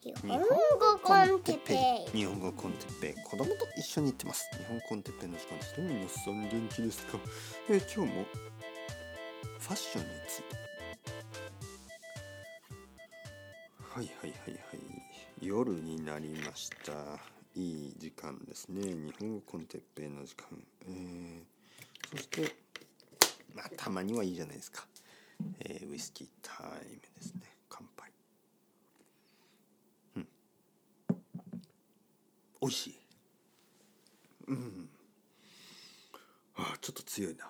日本語コンテッペイ。 日本語コンテッペイ、子供と一緒に行ってます。日本コンテッペイの時間です。皆さん元気ですか？今日もファッションについて。はい夜になりました。いい時間ですね。日本語コンテッペイの時間。そしてたまにはいいじゃないですか。ウイスキータイムですね。乾杯。美味しい。ちょっと強いな。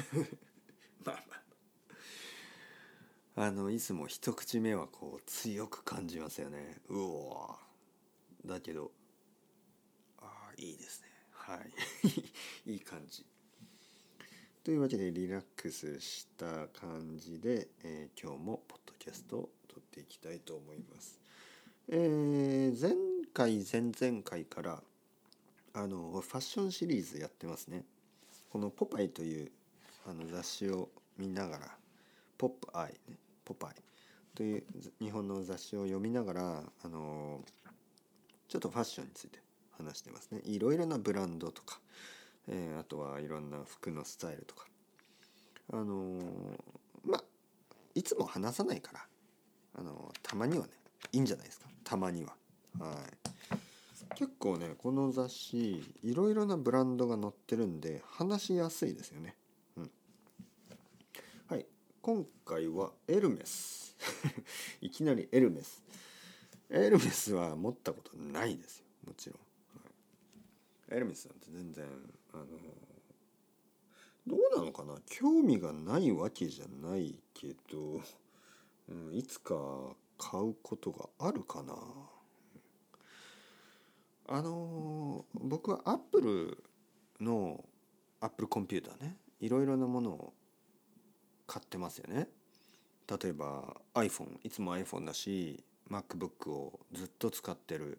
いつも一口目はこう強く感じますよね。だけどいいですね。いい感じというわけで、リラックスした感じで、今日もポッドキャストを撮っていきたいと思います。前回前々回からファッションシリーズやってますね。このポパイという雑誌を見ながら、ポップアイね、ポパイという日本の雑誌を読みながらちょっとファッションについて話してますね。いろいろなブランドとか、あとはいろんな服のスタイルとか、いつも話さないからたまにはね、いいんじゃないですか。たまには。結構ね、この雑誌いろいろなブランドが載ってるんで話しやすいですよね。今回はエルメスいきなりエルメスは持ったことないですよ、もちろん。エルメスなんて全然どうなのかな、興味がないわけじゃないけど、いつか買うことがあるかな。僕はアップルコンピューターね、いろいろなものを買ってますよね。例えば iPhone、 いつも iPhone だし MacBook をずっと使ってる。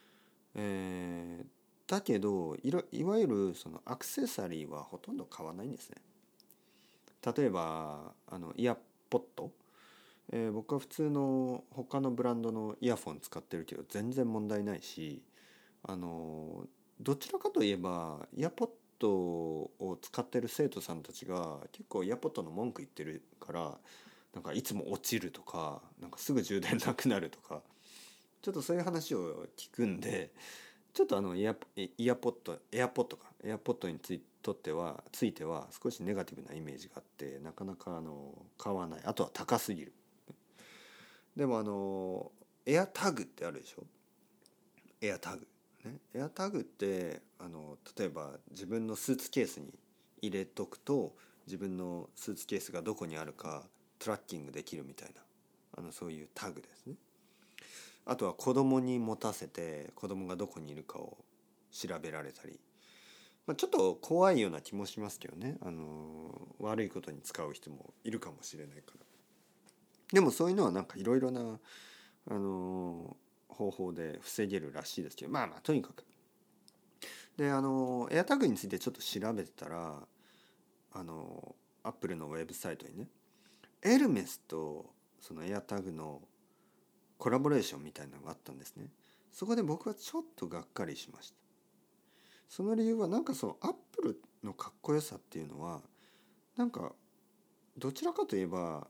だけどいわゆるそのアクセサリーはほとんど買わないんですね。例えばイヤポッド、僕は普通の他のブランドのイヤフォン使ってるけど全然問題ないし、どちらかといえばイヤポッドを使ってる生徒さんたちが結構イヤポッドの文句言ってるから、なんかいつも落ちるとか、なんかすぐ充電なくなるとか、ちょっとそういう話を聞くんで、ちょっとエアポッドについては少しネガティブなイメージがあって、なかなか買わない。あとは高すぎる。でもエアタグってあるでしょ。エアタグね。エアタグって例えば自分のスーツケースに入れとくと、自分のスーツケースがどこにあるかトラッキングできるみたいな、そういうタグですね。あとは子供に持たせて子供がどこにいるかを調べられたり、ちょっと怖いような気もしますけどね。悪いことに使う人もいるかもしれないから。でもそういうのはなんかいろいろな方法で防げるらしいですけど、とにかく。でエアタグについてちょっと調べてたら、アップルのウェブサイトにね、エルメスとそのエアタグのコラボレーションみたいなのがあったんですね。そこで僕はちょっとがっかりしました。その理由はなんかそのアップルのかっこよさっていうのは、なんかどちらかといえば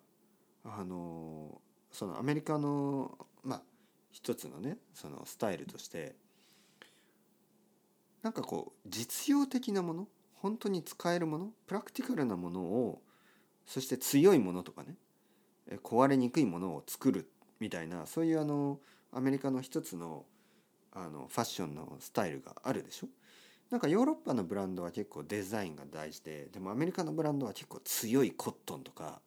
そのアメリカの一つのね、そのスタイルとして、なんかこう実用的なもの、本当に使えるもの、プラクティカルなものを、そして強いものとかね、壊れにくいものを作るみたいな、そういうアメリカの一つのファッションのスタイルがあるでしょ。なんかヨーロッパのブランドは結構デザインが大事で、でもアメリカのブランドは結構強いコットンとか、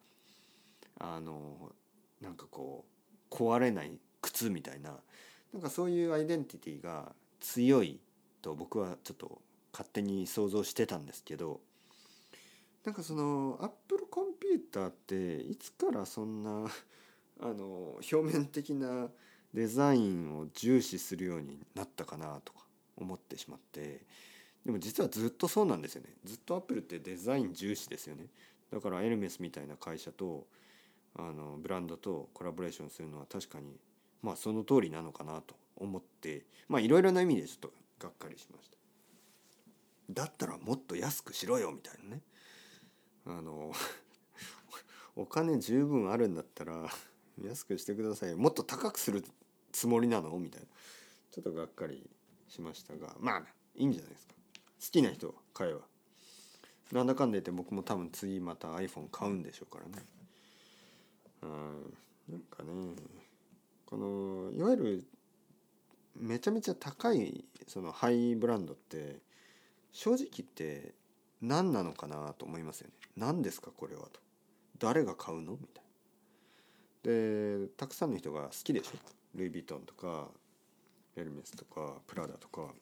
なんかこう壊れない靴みたいな、なんかそういうアイデンティティが強いと僕はちょっと勝手に想像してたんですけど、なんかそのアップルコンピューターっていつからそんな表面的なデザインを重視するようになったかなとか思ってしまって。でも実はずっとそうなんですよね。ずっとアップルってデザイン重視ですよね。だからエルメスみたいな会社とブランドとコラボレーションするのは確かにまあその通りなのかなと思って、まあいろいろな意味でちょっとがっかりしました。だったらもっと安くしろよみたいなね。お金十分あるんだったら安くしてくださいよ。もっと高くするつもりなのみたいな。ちょっとがっかりしましたが、まあいいんじゃないですか。好きな人は買えば。なんだかんだ言って僕も多分次また iPhone 買うんでしょうからね。なんかね、このいわゆるめちゃめちゃ高いそのハイブランドって正直言って何なのかなと思いますよね。何ですかこれはと。誰が買うのみたいな。でたくさんの人が好きでしょ。ルイ・ヴィトンとかエルメスとかプラダとか。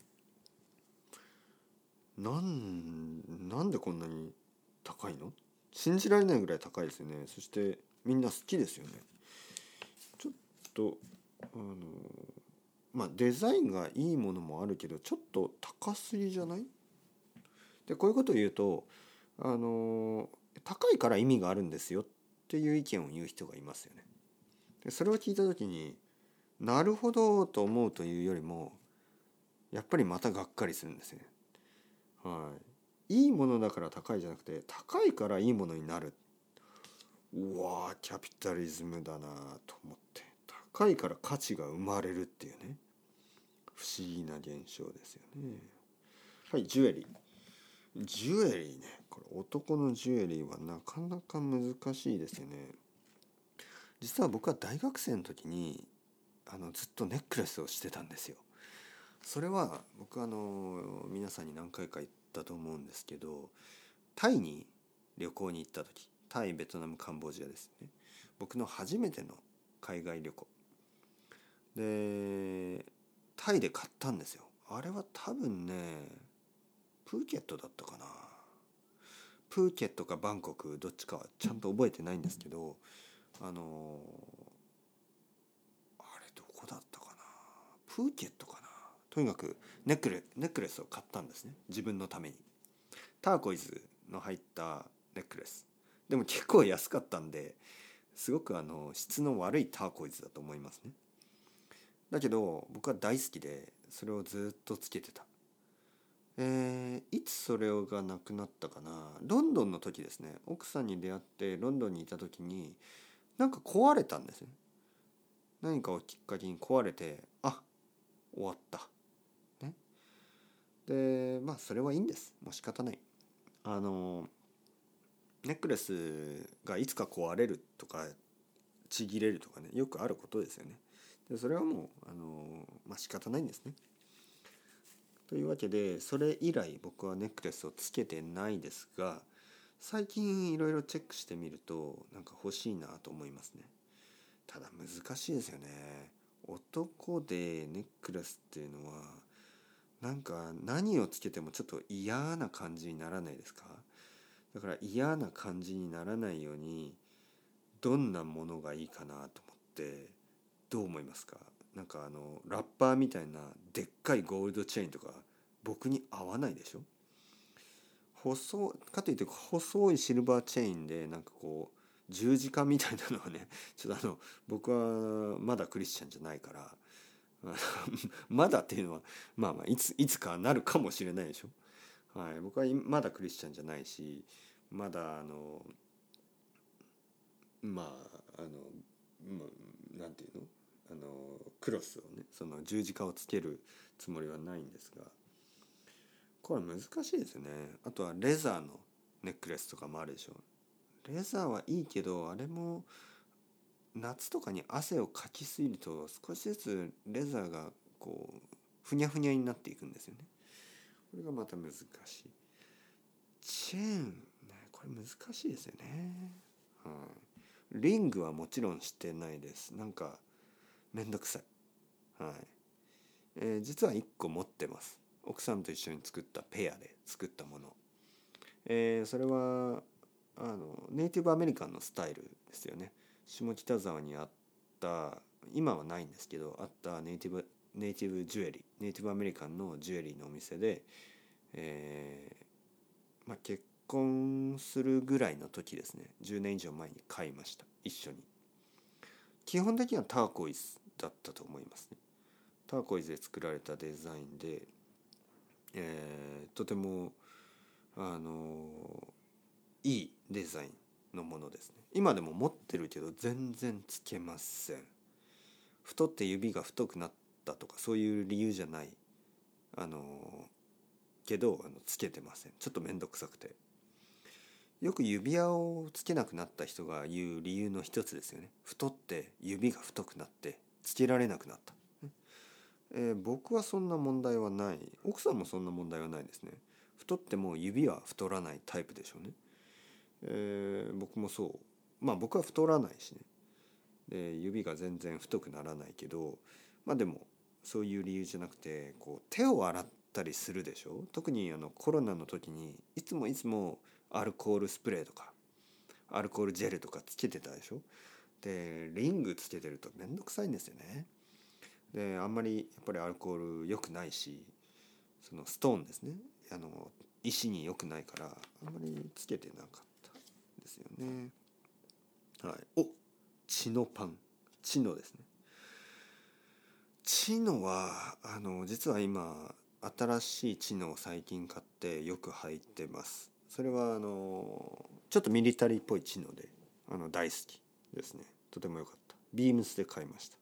なんでこんなに高いの？信じられないぐらい高いですよね。そしてみんな好きですよね。ちょっとまあデザインがいいものもあるけどちょっと高すぎじゃない？でこういうことを言うと高いから意味があるんですよっていう意見を言う人がいますよね。でそれを聞いた時になるほどと思うというよりもやっぱりまたがっかりするんですね。いいものだから高いじゃなくて高いからいいものになる。うわーキャピタリズムだなと思って、高いから価値が生まれるっていうね、不思議な現象ですよね。はい、ジュエリーね。これ男のジュエリーはなかなか難しいですよね。実は僕は大学生の時にずっとネックレスをしてたんですよ。それは僕皆さんに何回か言ったと思うんですけど、タイに旅行に行った時、タイ、ベトナム、カンボジアですね。僕の初めての海外旅行でタイで買ったんですよ。あれは多分ねプーケットだったかな。プーケットかバンコクどっちかはちゃんと覚えてないんですけど、あれどこだったかな。プーケットかな。とにかくネックレスを買ったんですね、自分のために。ターコイズの入ったネックレスでも結構安かったんですごく質の悪いターコイズだと思いますね。だけど僕は大好きでそれをずっとつけてた。いつそれがなくなったかな。ロンドンの時ですね。奥さんに出会ってロンドンにいた時になんか壊れたんですね。何かをきっかけに壊れて、終わった、ね。でまあそれはいいんです。もう仕方ない。ネックレスがいつか壊れるとかちぎれるとかね、よくあることですよね。でそれはもう仕方ないんですね。というわけでそれ以来僕はネックレスをつけてないですが、最近いろいろチェックしてみるとなんか欲しいなと思いますね。ただ難しいですよね。男でネックレスっていうのはなんか何をつけてもちょっと嫌な感じにならないですか？だから嫌な感じにならないようにどんなものがいいかなと思って。どう思いますか？なんかラッパーみたいなでっかいゴールドチェーンとか僕に合わないでしょ。細かといって細いシルバーチェーンでなんかこう十字架みたいなのはね、ちょっと僕はまだクリスチャンじゃないからまだっていうのはいつかなるかもしれないでしょ。僕はまだクリスチャンじゃないし、まだなんていうの、クロスをね、その十字架をつけるつもりはないんですが、これ難しいですよね。あとはレザーのネックレスとかもあるでしょ。レザーはいいけどあれも夏とかに汗をかきすぎると少しずつレザーがこうふにゃふにゃになっていくんですよね。これがまた難しい。チェーンね、これ難しいですよね。リングはもちろんしてないです。なんかめんどくさい。実は1個持ってます。奥さんと一緒に作ったペアで作ったもの。それはネイティブアメリカンのスタイルですよね。下北沢にあった、今はないんですけどあったネイティブジュエリー、ネイティブアメリカンのジュエリーのお店で、結婚するぐらいの時ですね、10年以上前に買いました。一緒に。基本的にはターコイズだったと思いますね。ターコイズで作られたデザインで、とてもいいデザインのものですね。今でも持ってるけど全然つけません。太って指が太くなったとかそういう理由じゃないけどつけてません。ちょっと面倒くさくて。よく指輪をつけなくなった人が言う理由の一つですよね。太って指が太くなってつけられなくなった。僕はそんな問題はない。奥さんもそんな問題はないですね。太っても指は太らないタイプでしょうね。僕もそう。まあ僕は太らないしね。で指が全然太くならないけど、まあでもそういう理由じゃなくて、こう手を洗ったりするでしょ。特にコロナの時にいつもアルコールスプレーとかアルコールジェルとかつけてたでしょ。でリングつけてるとめんどくさいんですよね。であんまりやっぱりアルコール良くないし、そのストーンですね、石に良くないからあんまりつけてなかったですよね。はい。チノパン、チノですね。チノは実は今新しいチノを最近買ってよく履いてます。それはちょっとミリタリーっぽいチノで大好きですね。とても良かった。ビームスで買いました。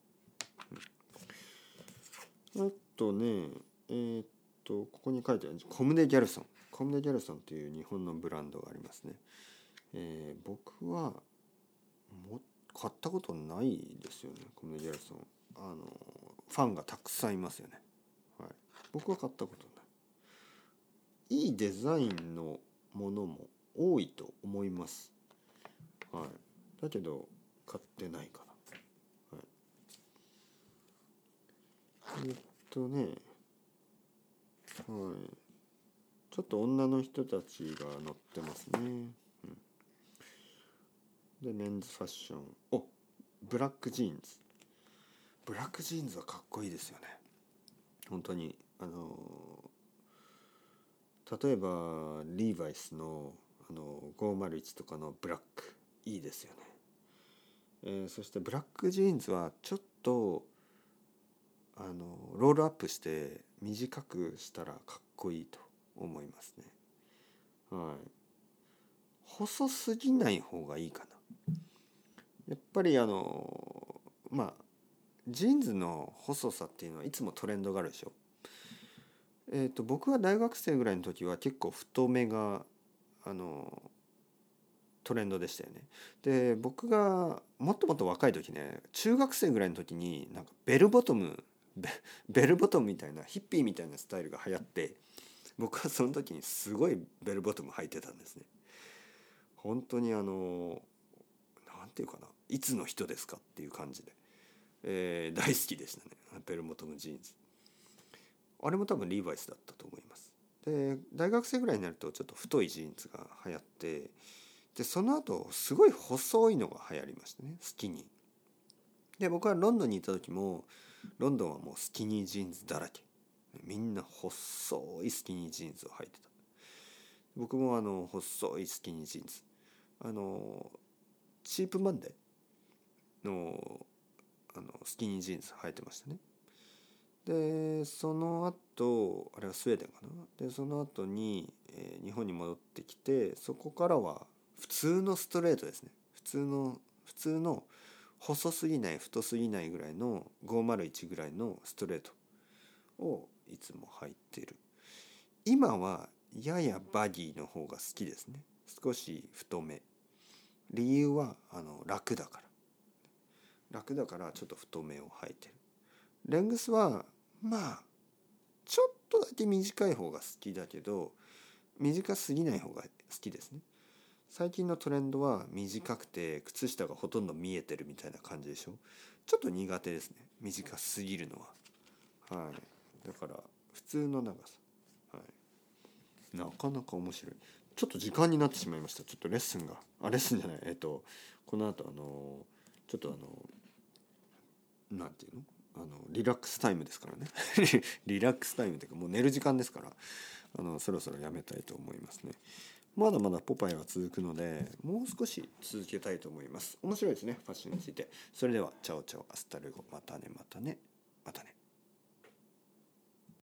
あとね、ここに書いてあるコムデ・ギャルソン。コムデ・ギャルソンという日本のブランドがありますね。僕は買ったことないですよね。コムデ・ギャルソン。ファンがたくさんいますよね。はい。僕は買ったことない。いいデザインのものも多いと思います。はい。だけど買ってないかな。はい。はい。ちょっと女の人たちが乗ってますね。でメンズファッション。ブラックジーンズ。ブラックジーンズはかっこいいですよね。本当に例えばリーバイスの501とかのブラックいいですよね。そしてブラックジーンズはちょっとロールアップして短くしたらかっこいいと思いますね。はい。細すぎない方がいいかな。やっぱりまあジーンズの細さっていうのはいつもトレンドがあるでしょ。僕は大学生ぐらいの時は結構太めがトレンドでしたよね。で僕がもっともっと若い時ね、中学生ぐらいの時になんかベルボトムみたいなヒッピーみたいなスタイルが流行って、僕はその時にすごいベルボトム履いてたんですね。本当になんていうかな、いつの人ですかっていう感じで、大好きでしたね、ベルボトムジーンズ。あれも多分リーバイスだったと思います。で大学生ぐらいになるとちょっと太いジーンズが流行って、でその後すごい細いのが流行りましたね、スキニー。で僕はロンドンにいた時もロンドンはもうスキニージーンズだらけ。みんな細いスキニージーンズを履いてた。僕も細いスキニージーンズチープマンデーのスキニージーンズ履いてましたね。でその後あれはスウェーデンかな。でその後に、日本に戻ってきて、そこからは普通のストレートですね。普通の細すぎない太すぎないぐらいの501ぐらいのストレートをいつも履いてる。今はややバギーの方が好きですね。少し太め。理由は楽だからちょっと太めを履いてる。レングスはまあちょっとだけ短い方が好きだけど、短すぎない方が好きですね。最近のトレンドは短くて靴下がほとんど見えてるみたいな感じでしょ。ちょっと苦手ですね、短すぎるのは。はい。だから普通の長さ。はい。なかなか面白い。ちょっと時間になってしまいました。ちょっとレッスンじゃない。この後ちょっとなんていうの、リラックスタイムですからねリラックスタイムというかもう寝る時間ですから、そろそろやめたいと思いますね。 まだまだポパイは続くのでもう少し続けたいと思います。面白いですねファッションについて。それではチャオチャオアスタルゴ、またねまたね。